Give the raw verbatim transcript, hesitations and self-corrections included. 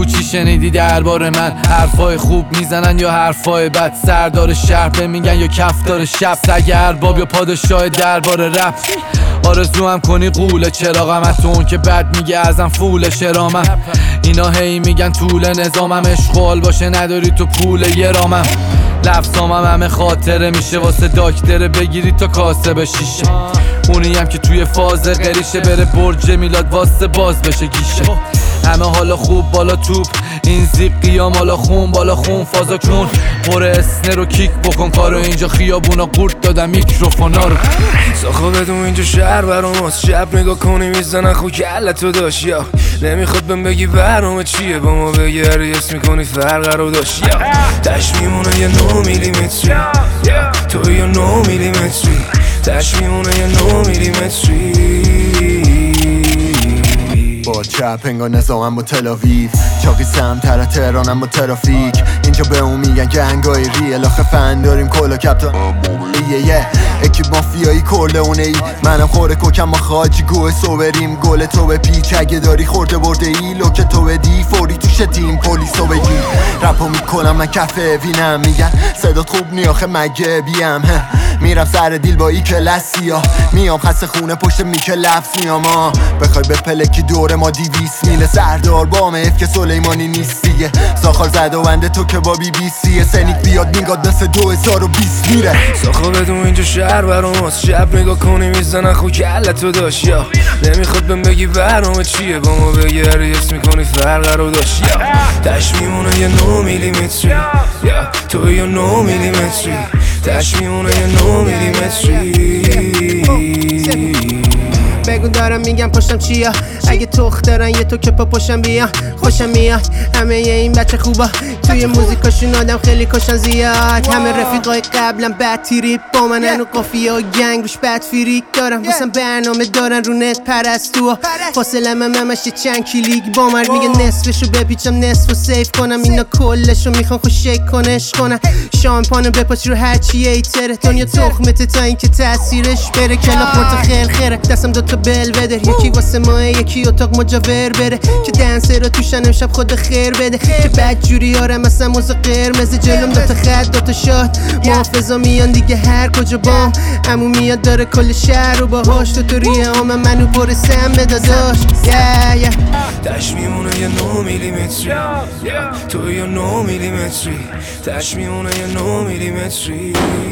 بگو چی شنیدی درباره من. حرفای خوب میزنن یا حرفای بد، سردار شهر به میگن یا کفدار شب، سگ ارباب یا پادشاه درباره رپ. آرزو هم کنی قوله چراغم، تو اون که بد میگه ازم فوله شرامم. اینا هی میگن طول نظامم، اشغال باشه نداری تو پول یه رامم. لفظامم همه خاطره میشه واسه داکتره بگیری تا کاسه به شیشه. اونی هم که توی فاز قریشه بره برج میلاد واسه باز بشه گیشه. همه حالا خوب بالا توپ، این زیق قیام حالا خون بالا خون فازا کن. پر اسنه رو کیک بکن کارو، اینجا خیابونا قورت دادم میکروفونا رو. ساخو بدون اینجا شهر برام از شب نگاه کنی میزنن خو کلتو داشت، یا نمیخواد بهم بگی برنامه چیه، با ما بگردی اسم میکنی فرق رو داشت، یا تش میمونه یه نو میلیمتری، تو یه نو میلیمتری، تش میمونه یه نو میلیمتری. با چپ انگار نظامم با تلاویو، چاقی سمتر تهرانم با ترافیک. اینجا به اون میگن گنگای ریل، آخه فن داریم کلا کپتا یه یه اکی مافیایی کرلونه ای. منم خوره کوکم ما خاجی گوه سوبریم، گل تو به پیچ اگه داری خورده برده ای. لوک تو بدی فوری توش تیم پلیسو بگی. رپو میکنم من کفه وینم، میگن صدات خوب نی آخه مگه بیم. میرم سر دیل با ای کلاسی ها، میام خسته خونه پشت میک لفظ میام. ها بخوای به پلکی دور ما دیویس میله، سردار بام اف که سلیمانی نیست دیگه. ساخار زد و بنده تو که با بی بی سی سنیک بیاد میگاد مثل دو هزار و بیست میره. ساخو بدون اینجا شهر برام از شب نگاه کنی میزنن خو کلتو داشت، یا نمیخواد بهم بگی برنامه چیه، با ما بگردی اسم میکنی فرق رو داشت، یا تش میمونه یه نو میلیمتری، یا تو یه نو میلیمتری، تش میمونه یه نو میلیمتری. بگو دارم میگم پشتم چیا، اگه تخت دارن یه تو که پا پشتم بیا. خوشم میاد همه یه این بچه خوبا، توی موزیکاشون آدم خیلی کشن زیاد. همه رفیقای قبلم بد تیریپ با منن و قافیه و گنگ روش بد فریک دارم. واسم برنامه دارن رو نت پرستو، فاصله من همش یه چند کلیک با من. میگه نصفشو بپیچم نصف و سیف کنم، اینا کلشو میخوان خوش شیک کنش کنن. شامپانو بپاچ رو هرچی ایتره، دنیا تخمته تا اینکه تاثیرش بره. کلا پورت خیل خیره دستم دوتا بل بده، یکی واسه ماه یکی اتاق مجاور بره. که دنسه رو توشن امشب خود خیر بده، که بد جوری آرم مثلا موزه قرمز. جلوم دوتا خط دوتا شات محافظا میان دیگه هر کجا بام. امو میاد داره کل شهر رو باهاش، تو تو ریه آمم منو پر سم داداش. yeah, yeah. تش میمونه یه نو میلیمتری، تو یه نو میلیمتری، تش میمونه یه نو میلیمتری.